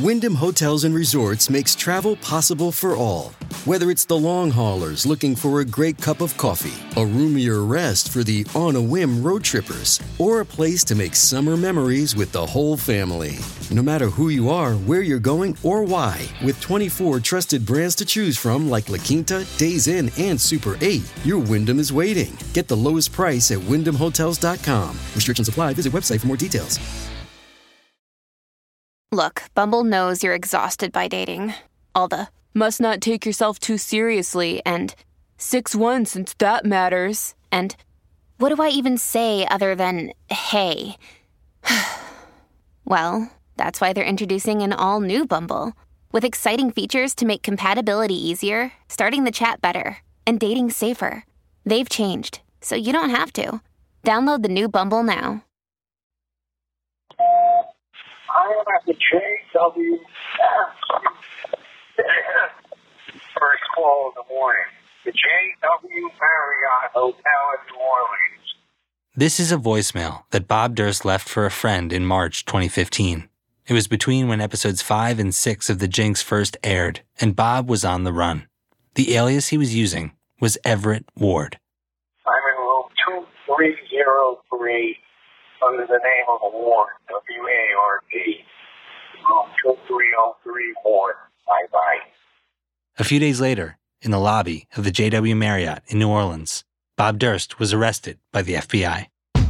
Wyndham Hotels and Resorts makes travel possible for all. Whether it's the long haulers looking for a great cup of coffee, a roomier rest for the on-a-whim road trippers, or a place to make summer memories with the whole family. No matter who you are, where you're going, or why, with 24 trusted brands to choose from like La Quinta, Days Inn, and Super 8, your Wyndham is waiting. Get the lowest price at WyndhamHotels.com. Restrictions apply. Visit website for more details. Look, Bumble knows you're exhausted by dating. All the, must not take yourself too seriously, and 6'1" since that matters, and what do I even say other than, hey? Well, that's why they're introducing an all-new Bumble, with exciting features to make compatibility easier, starting the chat better, and dating safer. They've changed, so you don't have to. Download the new Bumble now. I am at the JW first call in the morning. The JW Marriott Hotel in New Orleans. This is a voicemail that Bob Durst left for a friend in March 2015. It was between when episodes 5 and 6 of The Jinx first aired, and Bob was on the run. The alias he was using was Everett Ward. I'm in room 2303 under the name of Ward, W-A-R-D. Room 2303 Ward. Bye-bye. A few days later, in the lobby of the JW Marriott in New Orleans, Bob Durst was arrested by the FBI.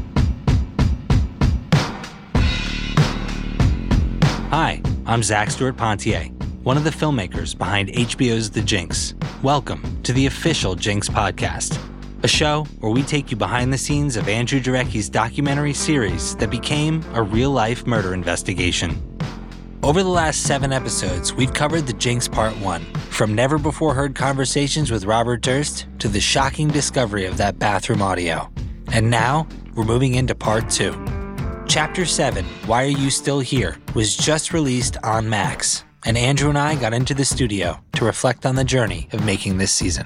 Hi, I'm Zach Stewart Pontier, one of the filmmakers behind HBO's The Jinx. Welcome to the official Jinx podcast, a show where we take you behind the scenes of Andrew Jarecki's documentary series that became a real-life murder investigation. Over the last 7 episodes, we've covered The Jinx Part 1, from never-before-heard conversations with Robert Durst to the shocking discovery of that bathroom audio. And now, we're moving into Part 2. Chapter 7, Why Are You Still Here, was just released on Max, and Andrew and I got into the studio to reflect on the journey of making this season.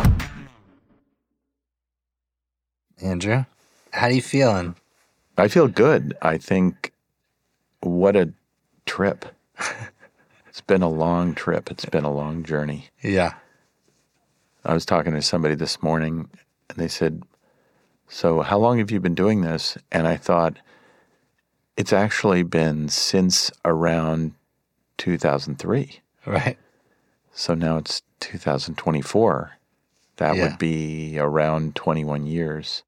Andrew, how are you feeling? I feel good. I think, what a trip. It's been a long trip. It's been a long journey. Yeah. I was talking to somebody this morning, and they said, so how long have you been doing this? And I thought, it's actually been since around 2003. Right. So now it's 2024. That would be around 21 years.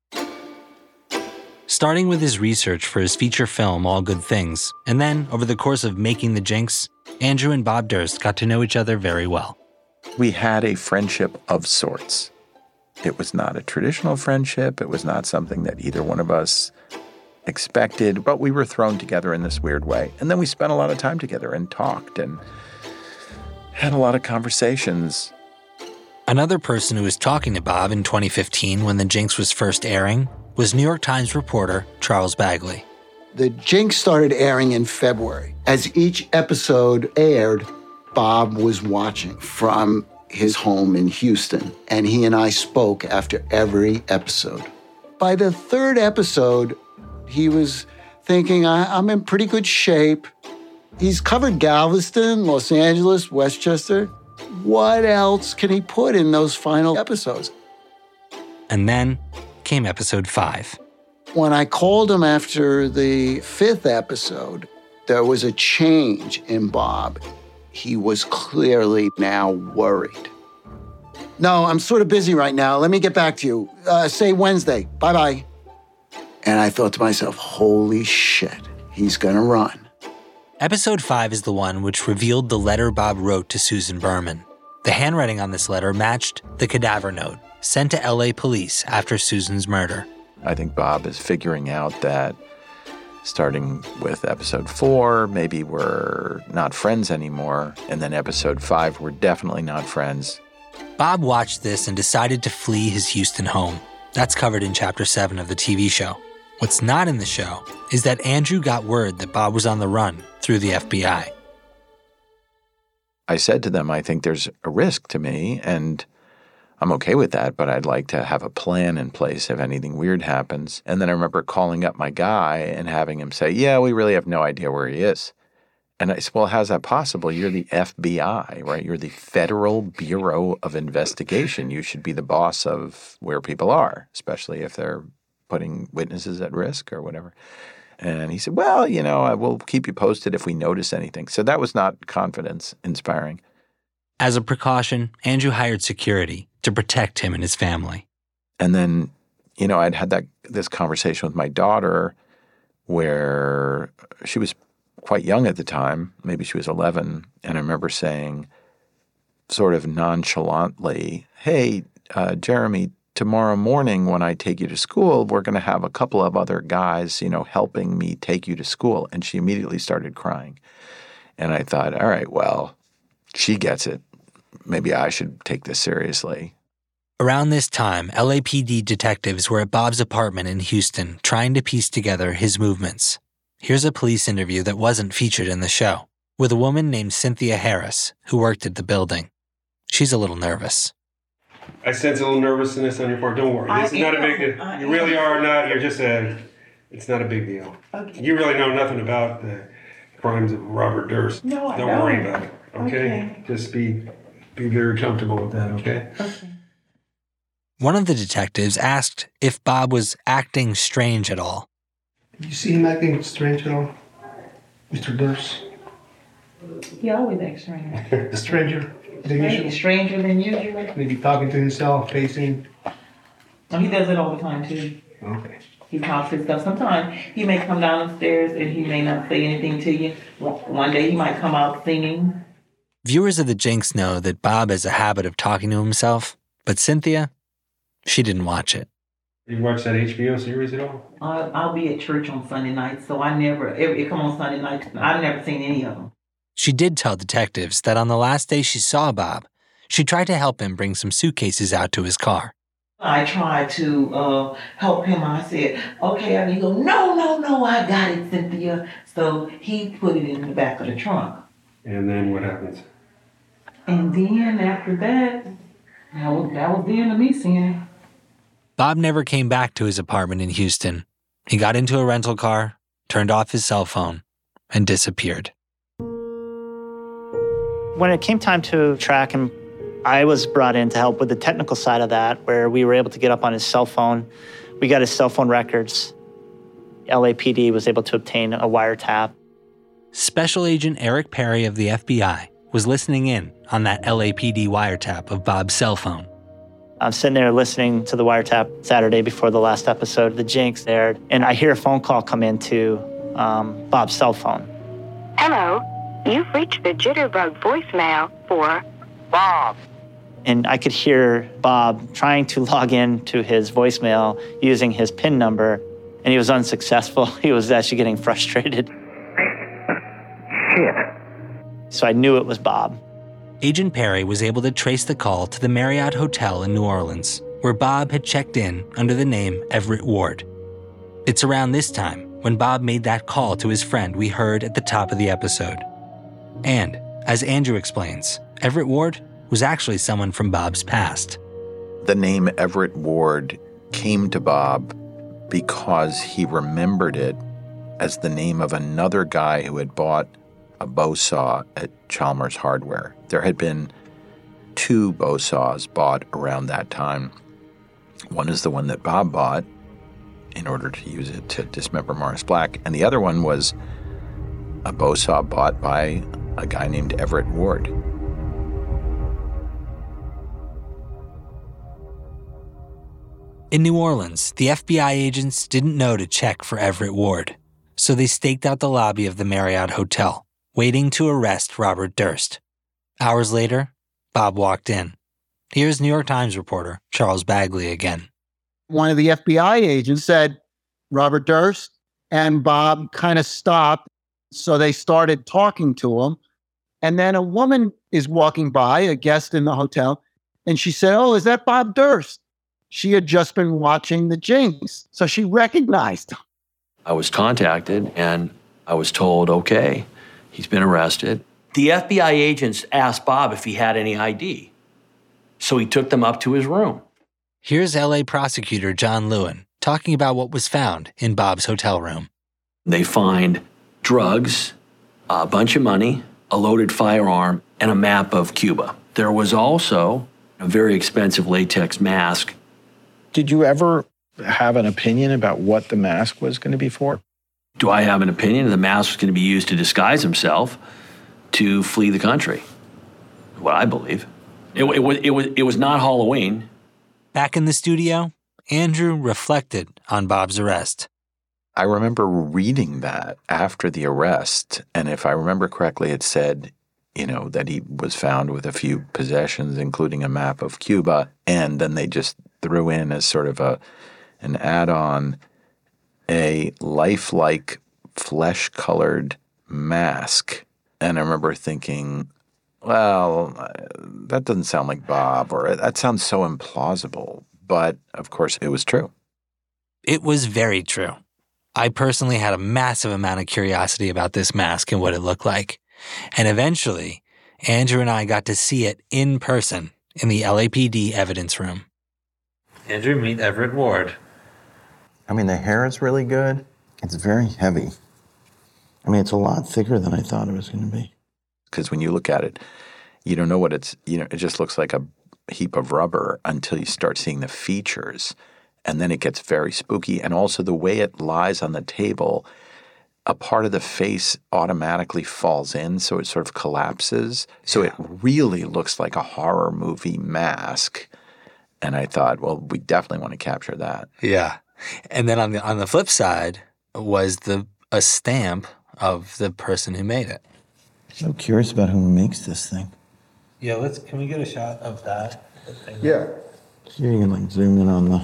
Starting with his research for his feature film, All Good Things, and then over the course of making The Jinx, Andrew and Bob Durst got to know each other very well. We had a friendship of sorts. It was not a traditional friendship. It was not something that either one of us expected, but we were thrown together in this weird way. And then we spent a lot of time together and talked and had a lot of conversations. Another person who was talking to Bob in 2015 when The Jinx was first airing was New York Times reporter Charles Bagley. The Jinx started airing in February. As each episode aired, Bob was watching from his home in Houston, and he and I spoke after every episode. By the 3rd episode, he was thinking, I'm in pretty good shape. He's covered Galveston, Los Angeles, Westchester. What else can he put in those final episodes? And then came episode 5. When I called him after the 5th episode, there was a change in Bob. He was clearly now worried. No, I'm sort of busy right now. Let me get back to you. Say Wednesday. Bye-bye. And I thought to myself, holy shit, he's gonna run. Episode 5 is the one which revealed the letter Bob wrote to Susan Berman. The handwriting on this letter matched the cadaver note sent to LA police after Susan's murder. I think Bob is figuring out that starting with episode 4, maybe we're not friends anymore. And then episode 5, we're definitely not friends. Bob watched this and decided to flee his Houston home. That's covered in Chapter 7 of the TV show. What's not in the show is that Andrew got word that Bob was on the run through the FBI. I said to them, I think there's a risk to me, and I'm okay with that, but I'd like to have a plan in place if anything weird happens. And then I remember calling up my guy and having him say, yeah, we really have no idea where he is. And I said, well, how's that possible? You're the FBI, right? You're the Federal Bureau of Investigation. You should be the boss of where people are, especially if they're putting witnesses at risk or whatever. And he said, well, we'll keep you posted if we notice anything. So that was not confidence inspiring. As a precaution, Andrew hired security to protect him and his family. And then, I'd had this conversation with my daughter where she was quite young at the time. Maybe she was 11. And I remember saying sort of nonchalantly, hey, Jeremy, tomorrow morning when I take you to school, we're going to have a couple of other guys, helping me take you to school. And she immediately started crying. And I thought, all right, well, she gets it. Maybe I should take this seriously. Around this time, LAPD detectives were at Bob's apartment in Houston trying to piece together his movements. Here's a police interview that wasn't featured in the show, with a woman named Cynthia Harris, who worked at the building. She's a little nervous. I sense a little nervousness on your part. Don't worry. This is not a big deal. You really are not. You're just it's not a big deal. Okay. You really know nothing about the crimes of Robert Durst. No, I don't. Don't worry about it. Okay? Just be very comfortable with that, okay? Okay. One of the detectives asked if Bob was acting strange at all. Did you see him acting strange at all, Mr. Durst? He always acts strange. Stranger? Stranger than usual. Maybe talking to himself, pacing? No, he does it all the time, too. Okay. He talks his stuff. Sometimes he may come down the stairs and he may not say anything to you. One day he might come out singing. Viewers of The Jinx know that Bob has a habit of talking to himself, but Cynthia, she didn't watch it. You watch that HBO series at all? I'll be at church on Sunday nights, so it come on Sunday nights. I've never seen any of them. She did tell detectives that on the last day she saw Bob, she tried to help him bring some suitcases out to his car. I tried to help him. I said, okay, and he go, no, I got it, Cynthia. So he put it in the back of the trunk. And then what happens? And then after that was the end of me seeing it. Bob never came back to his apartment in Houston. He got into a rental car, turned off his cell phone, and disappeared. When it came time to track him, I was brought in to help with the technical side of that, where we were able to get up on his cell phone. We got his cell phone records. LAPD was able to obtain a wiretap. Special Agent Eric Perry of the FBI was listening in on that LAPD wiretap of Bob's cell phone. I'm sitting there listening to the wiretap Saturday before the last episode of The Jinx aired, and I hear a phone call come into Bob's cell phone. Hello, you've reached the Jitterbug voicemail for Bob. And I could hear Bob trying to log in to his voicemail using his PIN number, and he was unsuccessful. He was actually getting frustrated. Shit. So I knew it was Bob. Agent Perry was able to trace the call to the Marriott Hotel in New Orleans, where Bob had checked in under the name Everett Ward. It's around this time when Bob made that call to his friend we heard at the top of the episode. And, as Andrew explains, Everett Ward was actually someone from Bob's past. The name Everett Ward came to Bob because he remembered it as the name of another guy who had bought a bow saw at Chalmers Hardware. There had been 2 bow saws bought around that time. One is the one that Bob bought in order to use it to dismember Morris Black, and the other one was a bow saw bought by a guy named Everett Ward. In New Orleans, the FBI agents didn't know to check for Everett Ward, so they staked out the lobby of the Marriott Hotel, waiting to arrest Robert Durst. Hours later, Bob walked in. Here's New York Times reporter Charles Bagley again. One of the FBI agents said, Robert Durst, and Bob kind of stopped. So they started talking to him. And then a woman is walking by, a guest in the hotel, and she said, oh, is that Bob Durst? She had just been watching The Jinx, so she recognized him. I was contacted and I was told, okay, he's been arrested. The FBI agents asked Bob if he had any ID. So he took them up to his room. Here's LA prosecutor John Lewin talking about what was found in Bob's hotel room. They find drugs, a bunch of money, a loaded firearm, and a map of Cuba. There was also a very expensive latex mask. Did you ever have an opinion about what the mask was going to be for? Do I have an opinion? The mask was going to be used to disguise himself to flee the country. What I believe. It was not Halloween. Back in the studio, Andrew reflected on Bob's arrest. I remember reading that after the arrest, and if I remember correctly, it said, that he was found with a few possessions, including a map of Cuba, and then they just threw in as sort of an add-on a lifelike flesh-colored mask. And I remember thinking, well, that doesn't sound like Bob, or that sounds so implausible. But, of course, it was true. It was very true. I personally had a massive amount of curiosity about this mask and what it looked like. And eventually, Andrew and I got to see it in person in the LAPD evidence room. Andrew, meet Everett Ward. I mean, the hair is really good. It's very heavy. I mean, it's a lot thicker than I thought it was going to be. Because when you look at it, you don't know what it's, it just looks like a heap of rubber until you start seeing the features. And then it gets very spooky. And also the way it lies on the table, a part of the face automatically falls in, so it sort of collapses. So it really looks like a horror movie mask. And I thought, well, we definitely want to capture that. Yeah. And then on the flip side was a stamp of the person who made it. So curious about who makes this thing. Yeah, can we get a shot of that? Yeah. So you can zoom in on the...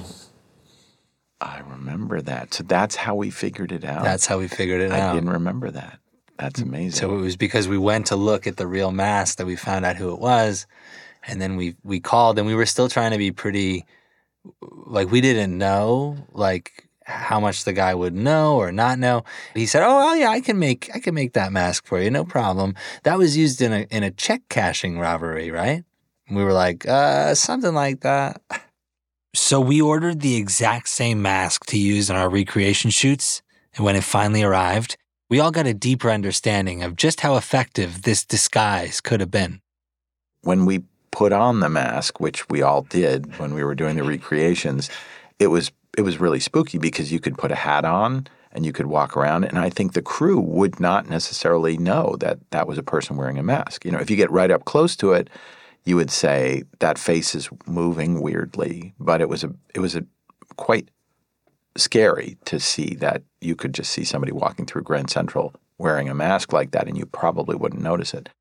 I remember that. So that's how we figured it out. That's how we figured it out. I didn't remember that. That's amazing. So it was because we went to look at the real mask that we found out who it was. And then we called, and we were still trying to be pretty, we didn't know, how much the guy would know or not know. He said, "Oh, yeah, I can make that mask for you, no problem." That was used in a check cashing robbery, right? And we were like, something like that. So we ordered the exact same mask to use in our recreation shoots, and when it finally arrived, we all got a deeper understanding of just how effective this disguise could have been. When we put on the mask, which we all did when we were doing the recreations, it was really spooky because you could put a hat on and you could walk around, and I think the crew would not necessarily know that that was a person wearing a mask. If you get right up close to it, you would say that face is moving weirdly, but it was quite scary to see that you could just see somebody walking through Grand Central wearing a mask like that, and you probably wouldn't notice it.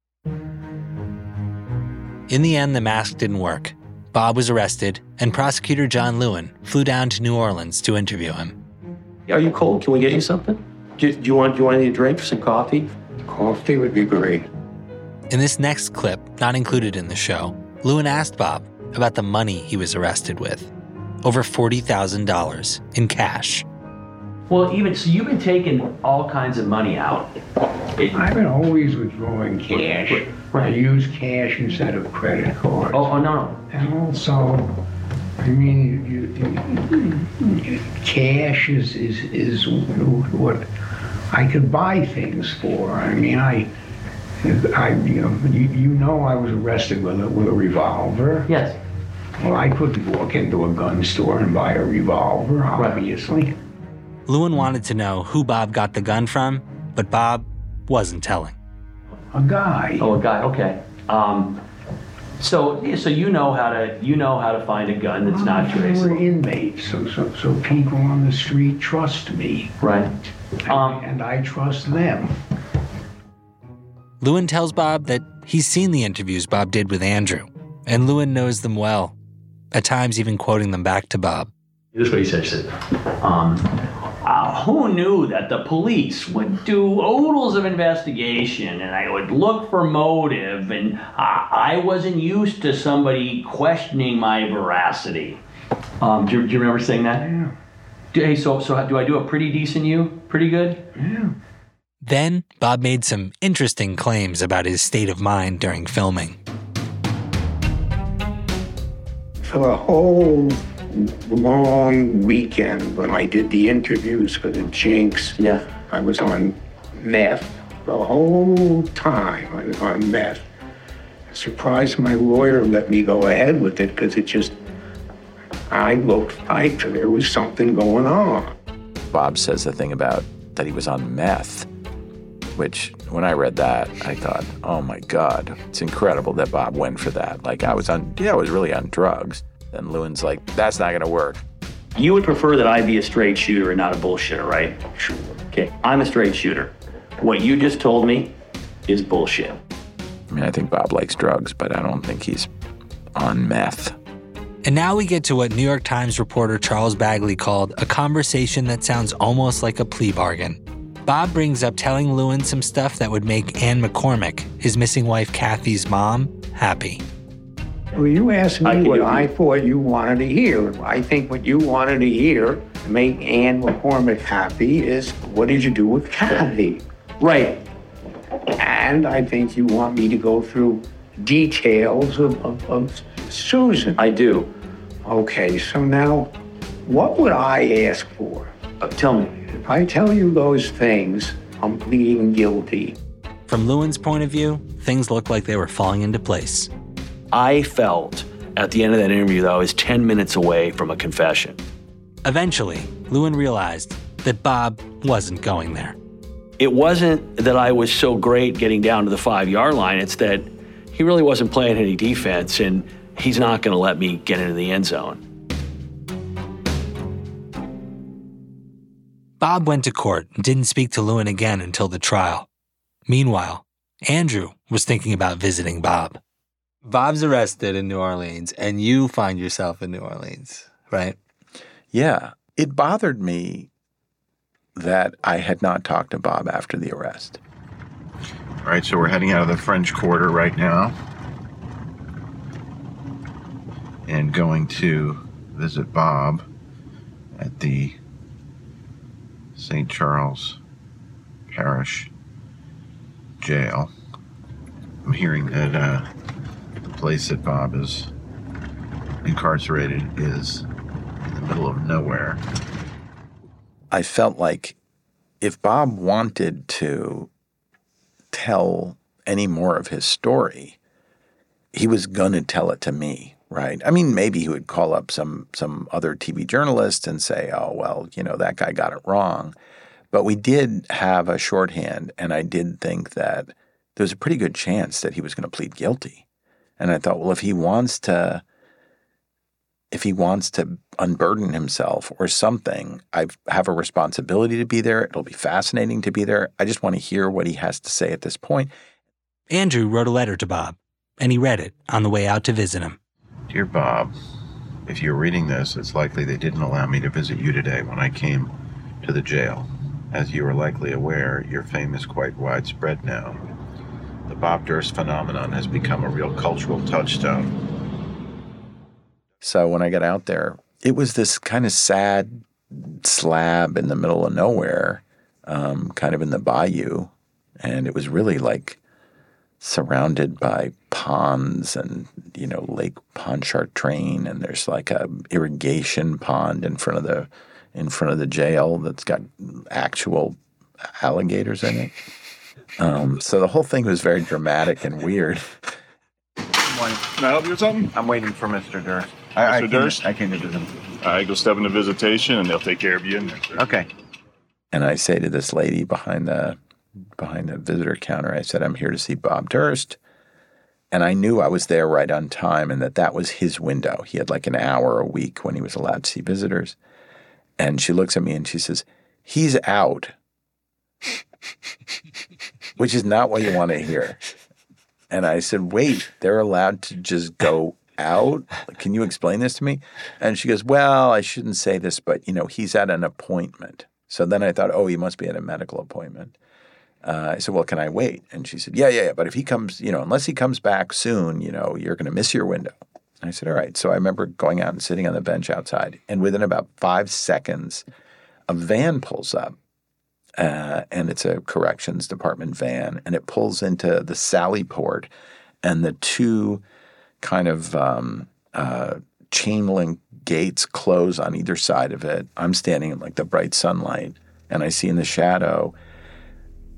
In the end, the mask didn't work. Bob was arrested, and prosecutor John Lewin flew down to New Orleans to interview him. Are you cold? Can we get you something? Do you want any drinks, some coffee? Coffee would be great. In this next clip, not included in the show, Lewin asked Bob about the money he was arrested with. Over $40,000 in cash. Well, so you've been taking all kinds of money out. I've been always withdrawing cash. Right. I use cash instead of credit cards. Oh, no. And also, I mean, cash is what I could buy things for. I mean, I was arrested with a revolver. Yes. Well, I couldn't walk into a gun store and buy a revolver, obviously. Right. Lewin wanted to know who Bob got the gun from, but Bob wasn't telling. A guy. Oh, a guy. Okay. So you know how to find a gun that's not traceable. We're inmates, so people on the street trust me. Right. And I trust them. Lewin tells Bob that he's seen the interviews Bob did with Andrew, and Lewin knows them well, at times even quoting them back to Bob. This is what he said. He said, who knew that the police would do oodles of investigation and I would look for motive, and I wasn't used to somebody questioning my veracity. Do you remember saying that? Yeah. Hey, so do I do a pretty decent you? Pretty good? Yeah. Then Bob made some interesting claims about his state of mind during filming. For the whole long weekend when I did the interviews for the Jinx, yeah, I was on meth. The whole time I was on meth. Surprised my lawyer let me go ahead with it because I looked like there was something going on. Bob says the thing about that he was on meth, which when I read that, I thought, oh my God, it's incredible that Bob went for that. Like I was really on drugs. And Lewin's like, that's not gonna work. You would prefer that I be a straight shooter and not a bullshitter, right? Sure. Okay, I'm a straight shooter. What you just told me is bullshit. I mean, I think Bob likes drugs, but I don't think he's on meth. And now we get to what New York Times reporter Charles Bagley called a conversation that sounds almost like a plea bargain. Bob brings up telling Lewin some stuff that would make Ann McCormick, his missing wife Kathy's mom, happy. Well, you asked me what I thought you wanted to hear. I think what you wanted to hear to make Ann McCormick happy is, what did you do with Kathy? Right. And I think you want me to go through details of Susan. I do. Okay, so now, what would I ask for? Tell me. If I tell you those things, I'm pleading guilty. From Lewin's point of view, things looked like they were falling into place. I felt at the end of that interview that I was 10 minutes away from a confession. Eventually, Lewin realized that Bob wasn't going there. It wasn't that I was so great getting down to the 5-yard line. It's that he really wasn't playing any defense, and he's not going to let me get into the end zone. Bob went to court and didn't speak to Lewin again until the trial. Meanwhile, Andrew was thinking about visiting Bob. Bob's arrested in New Orleans, and you find yourself in New Orleans, right? Yeah. It bothered me that I had not talked to Bob after the arrest. All right, so we're heading out of the French Quarter right now and going to visit Bob at the St. Charles Parish Jail. I'm hearing that the place that Bob is incarcerated is in the middle of nowhere. I felt like if Bob wanted to tell any more of his story, he was going to tell it to me, right? I mean, maybe he would call up some other TV journalist and say, oh, well, that guy got it wrong. But we did have a shorthand, and I did think that there was a pretty good chance that he was going to plead guilty. And I thought, well, if he wants to unburden himself or something, I have a responsibility to be there. It'll be fascinating to be there. I just want to hear what he has to say at this point. Andrew wrote a letter to Bob, and he read it on the way out to visit him. Dear Bob, if you're reading this, it's likely they didn't allow me to visit you today when I came to the jail. As you are likely aware, your fame is quite widespread now. The Bob Durst phenomenon has become a real cultural touchstone. So when I got out there, it was this kind of sad slab in the middle of nowhere, kind of in the bayou. And it was really like surrounded by ponds and, Lake Pontchartrain. And there's like a irrigation pond in front of the jail that's got actual alligators in it. So the whole thing was very dramatic and weird. Can I help you with something? I'm waiting for Mr. Durst. Mr. Durst? I came to visit him. All right, go step into visitation, and they'll take care of you in there. Okay. And I say to this lady behind the visitor counter, I said, I'm here to see Bob Durst. And I knew I was there right on time and that was his window. He had like an hour a week when he was allowed to see visitors. And she looks at me and she says, he's out, which is not what you want to hear. And I said, wait, they're allowed to just go out? Can you explain this to me? And she goes, well, I shouldn't say this, but, he's at an appointment. So then I thought, oh, he must be at a medical appointment. I said, well, can I wait? And she said, yeah. But if he comes, unless he comes back soon, you're going to miss your window. And I said, all right. So I remember going out and sitting on the bench outside. And within about 5 seconds, a van pulls up. And it's a corrections department van. And it pulls into the Sally Port. And the two kind of chain link gates close on either side of it. I'm standing in like the bright sunlight. And I see in the shadow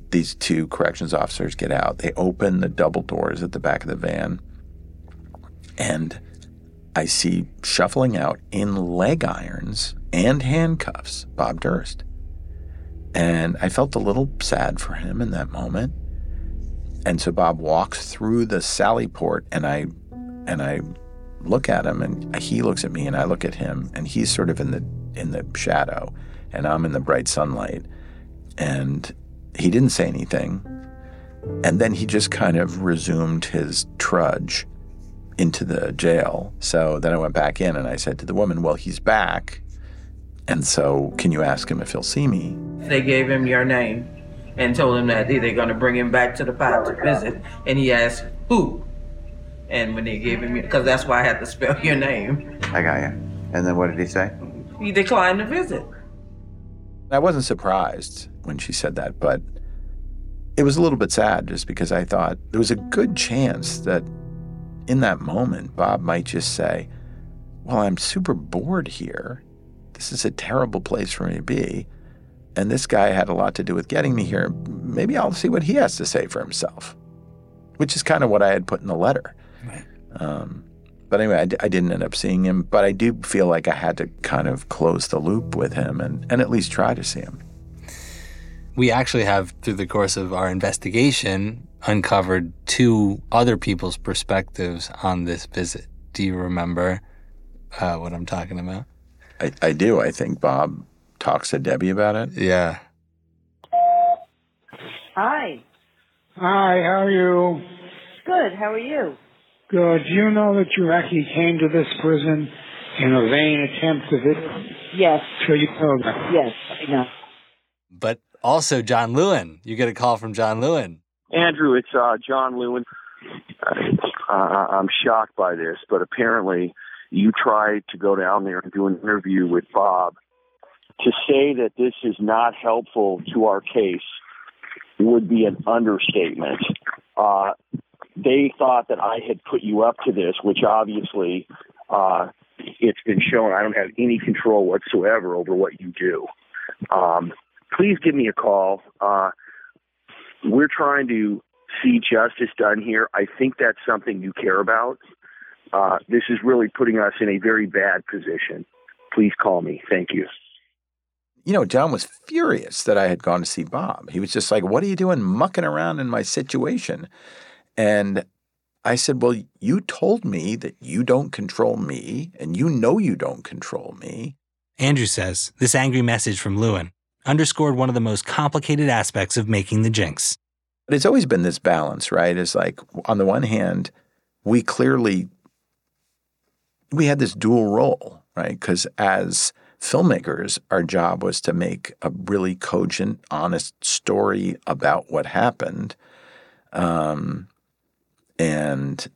these two corrections officers get out. They open the double doors at the back of the van, and I see shuffling out in leg irons and handcuffs Bob Durst. And I felt a little sad for him in that moment. And so Bob walks through the sally port, and I look at him, and he looks at me, and I look at him, and he's sort of in the shadow, and I'm in the bright sunlight. And he didn't say anything. And then he just kind of resumed his trudge into the jail. So then I went back in, and I said to the woman, well, he's back. And so can you ask him if he'll see me? They gave him your name and told him that they're going to bring him back to the pod to visit. And he asked, who? And when they gave him, because that's why I had to spell your name. I got you. And then what did he say? He declined the visit. I wasn't surprised when she said that, but it was a little bit sad just because I thought there was a good chance that in that moment, Bob might just say, well, I'm super bored here. This is a terrible place for me to be. And this guy had a lot to do with getting me here. Maybe I'll see what he has to say for himself, which is kind of what I had put in the letter. Right. But anyway, I didn't end up seeing him, but I do feel like I had to kind of close the loop with him and at least try to see him. We actually have, through the course of our investigation, uncovered 2 other people's perspectives on this visit. Do you remember what I'm talking about? I do. I think Bob talks to Debbie about it. Yeah. Hi. Hi, how are you? Good. How are you? Good. Do you know that Jurecki came to this prison in a vain attempt to visit? Yes. So you know that? Yes, I know. But also John Lewin. You get a call from John Lewin. Andrew, it's John Lewin. I'm shocked by this, but apparently you tried to go down there and do an interview with Bob. To say that this is not helpful to our case would be an understatement. They thought that I had put you up to this, which obviously it's been shown I don't have any control whatsoever over what you do. Please give me a call. We're trying to see justice done here. I think that's something you care about. This is really putting us in a very bad position. Please call me. Thank you. You know, John was furious that I had gone to see Bob. He was just like, what are you doing mucking around in my situation? And I said, well, you told me that you don't control me, and you know you don't control me. Andrew says this angry message from Lewin underscored one of the most complicated aspects of making the Jinx. But it's always been this balance, right? It's like, on the one hand, we had this dual role, right? Because as filmmakers, our job was to make a really cogent, honest story about what happened, and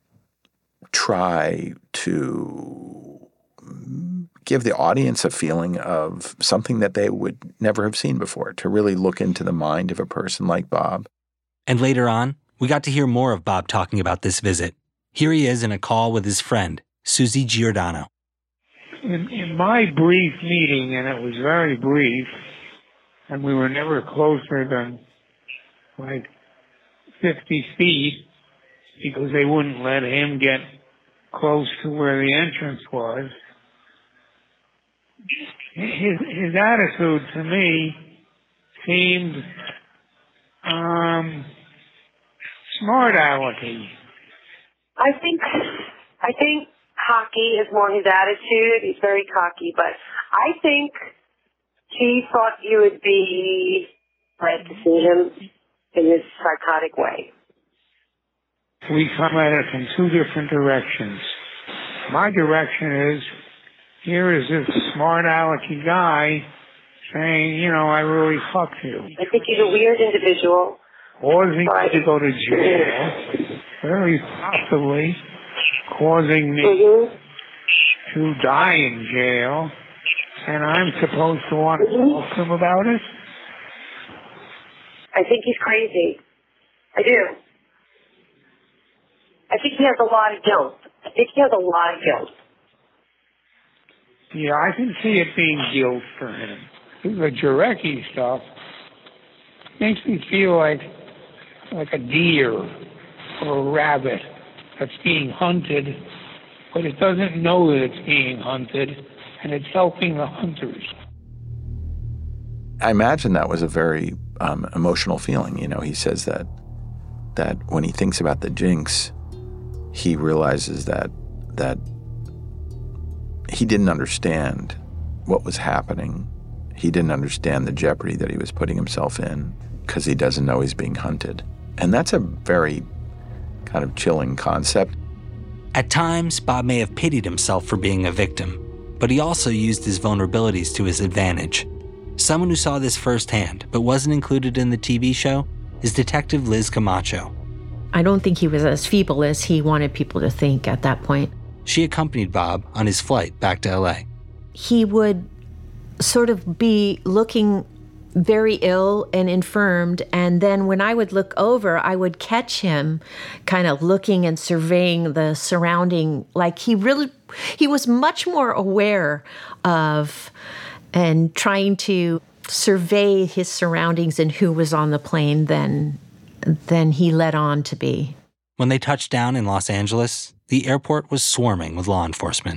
try to give the audience a feeling of something that they would never have seen before, to really look into the mind of a person like Bob. And later on, we got to hear more of Bob talking about this visit. Here he is in a call with his friend, Susie Giordano. In my brief meeting, and it was very brief, and we were never closer than like 50 feet because they wouldn't let him get close to where the entrance was. His attitude to me seemed smart alecky. I think cocky is more his attitude. He's very cocky, but I think he thought you would be glad to see him in this psychotic way. We come at it from 2 different directions. My direction is, here is this smart alecky guy saying, you know, I really fucked you. I think he's a weird individual. Causing me to go to jail, very possibly causing me to die in jail, and I'm supposed to want to talk to him about it? I think he's crazy. I do. I think he has a lot of guilt. Yeah, I can see it being guilt for him. The Jurecki stuff, makes me feel like a deer or a rabbit that's being hunted, but it doesn't know that it's being hunted, and it's helping the hunters. I imagine that was a very emotional feeling. You know, he says that when he thinks about the Jinx, he realizes that he didn't understand what was happening. He didn't understand the jeopardy that he was putting himself in because he doesn't know he's being hunted. And that's a very kind of chilling concept. At times, Bob may have pitied himself for being a victim, but he also used his vulnerabilities to his advantage. Someone who saw this firsthand but wasn't included in the TV show is Detective Liz Camacho. I don't think he was as feeble as he wanted people to think at that point. She accompanied Bob on his flight back to LA. He would sort of be looking very ill and infirmed, and then when I would look over, I would catch him kind of looking and surveying the surrounding, like he was much more aware of and trying to survey his surroundings and who was on the plane than he let on to be. When they touched down in Los Angeles, the airport was swarming with law enforcement.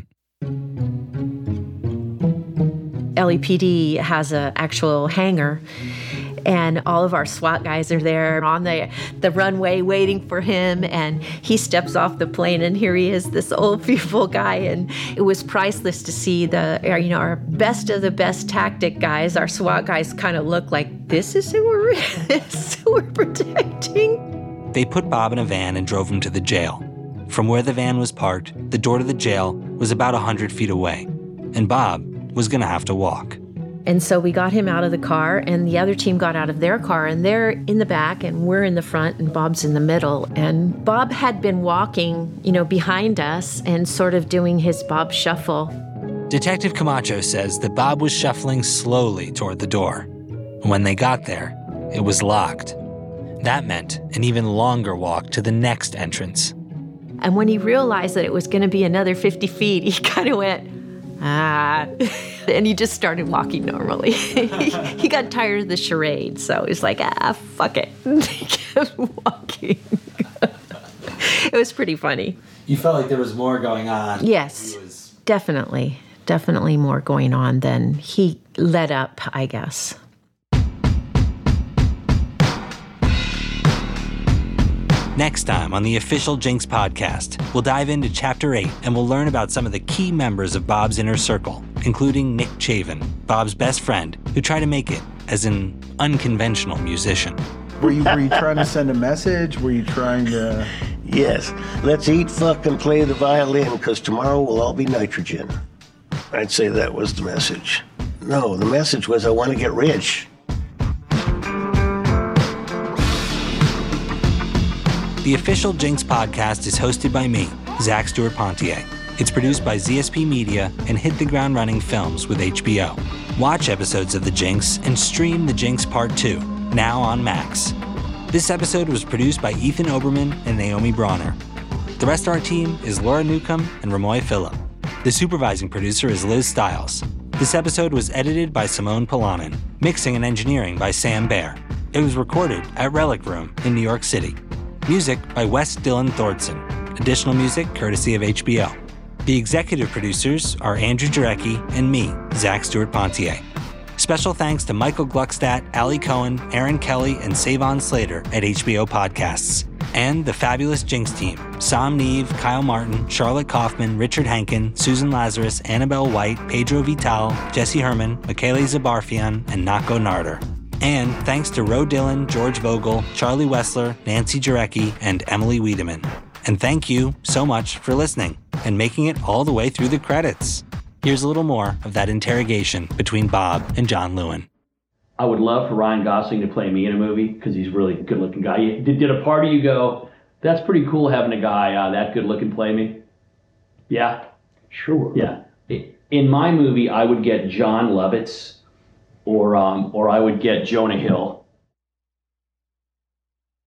LAPD has an actual hangar, and all of our SWAT guys are there on the runway waiting for him, and he steps off the plane, and here he is, this old, beautiful guy, and it was priceless to see our best of the best tactic guys, our SWAT guys, kind of look like, this is who we're protecting. They put Bob in a van and drove him to the jail. From where the van was parked, the door to the jail was about 100 feet away, and Bob was going to have to walk. And so we got him out of the car, and the other team got out of their car, and they're in the back, and we're in the front, and Bob's in the middle. And Bob had been walking, behind us and sort of doing his Bob shuffle. Detective Camacho says that Bob was shuffling slowly toward the door. When they got there, it was locked. That meant an even longer walk to the next entrance. And when he realized that it was going to be another 50 feet, he kind of went, and he just started walking normally. He got tired of the charade, so he was like, fuck it. He kept walking. It was pretty funny. You felt like there was more going on. Yes, definitely more going on than he let up, I guess. Next time on the official Jinx podcast, we'll dive into Chapter 8 and we'll learn about some of the key members of Bob's inner circle, including Nick Chavin, Bob's best friend, who tried to make it as an unconventional musician. Were you trying to send a message? Were you trying to... Yes. Let's eat, fuck, and play the violin, because tomorrow we'll all be nitrogen. I'd say that was the message. No, the message was I want to get rich. The official Jinx podcast is hosted by me, Zach Stewart Pontier. It's produced by ZSP Media and Hit the Ground Running Films with HBO. Watch episodes of The Jinx and stream The Jinx Part 2, now on Max. This episode was produced by Ethan Oberman and Naomi Bronner. The rest of our team is Laura Newcomb and Ramoy Phillip. The supervising producer is Liz Stiles. This episode was edited by Simone Polanen. Mixing and engineering by Sam Baer. It was recorded at Relic Room in New York City. Music by Wes Dylan Thordson. Additional music courtesy of HBO. The executive producers are Andrew Jarecki and me, Zach Stewart Pontier. Special thanks to Michael Gluckstadt, Ali Cohen, Aaron Kelly, and Savon Slater at HBO Podcasts. And the fabulous Jinx team, Sam Neve, Kyle Martin, Charlotte Kaufman, Richard Hankin, Susan Lazarus, Annabelle White, Pedro Vital, Jesse Herman, Michele Zabarfian, and Nako Narder. And thanks to Ro Dillon, George Vogel, Charlie Wessler, Nancy Jarecki, and Emily Wiedemann. And thank you so much for listening and making it all the way through the credits. Here's a little more of that interrogation between Bob and John Lewin. I would love for Ryan Gosling to play me in a movie because he's a really good-looking guy. Did a part of you go, that's pretty cool having a guy that good-looking play me? Yeah? Sure. Yeah. In my movie, I would get John Lovitz or I would get Jonah Hill.